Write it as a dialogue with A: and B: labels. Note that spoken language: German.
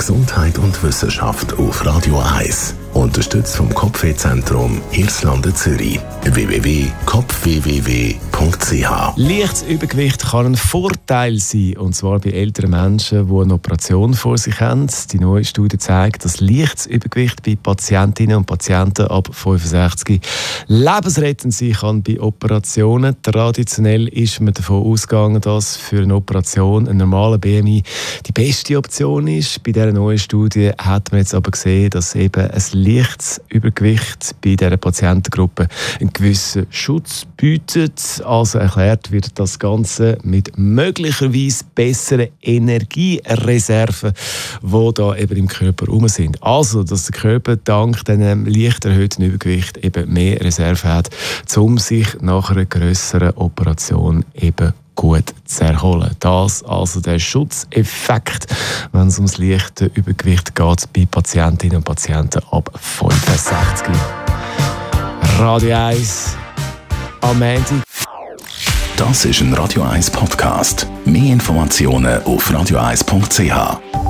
A: Gesundheit und Wissenschaft auf Radio 1. Unterstützt vom Kopfwehzentrum Irlande Zürich. www.kopfwww.ch.
B: Leichtes Übergewicht kann ein Vorteil sein, und zwar bei älteren Menschen, die eine Operation vor sich haben. Die neue Studie zeigt, dass leichtes Übergewicht bei Patientinnen und Patienten ab 65 lebensrettend sein kann bei Operationen. Traditionell ist man davon ausgegangen, dass für eine Operation ein normaler BMI die beste Option ist. Bei dieser neuen Studie hat man jetzt aber gesehen, dass eben ein leichtes Übergewicht bei dieser Patientengruppe einen gewissen Schutz bietet. Also erklärt wird das Ganze mit möglicherweise besseren Energiereserven, die da eben im Körper rum sind. Also, dass der Körper dank diesem leicht erhöhten Übergewicht eben mehr Reserve hat, um sich nach einer grösseren Operation eben gut zu erholen. Das also der Schutzeffekt, wenn es ums leichte Übergewicht geht bei Patientinnen und Patienten ab 65. Radio 1 am Montag.
A: Das ist ein Radio 1 Podcast. Mehr Informationen auf radio1.ch.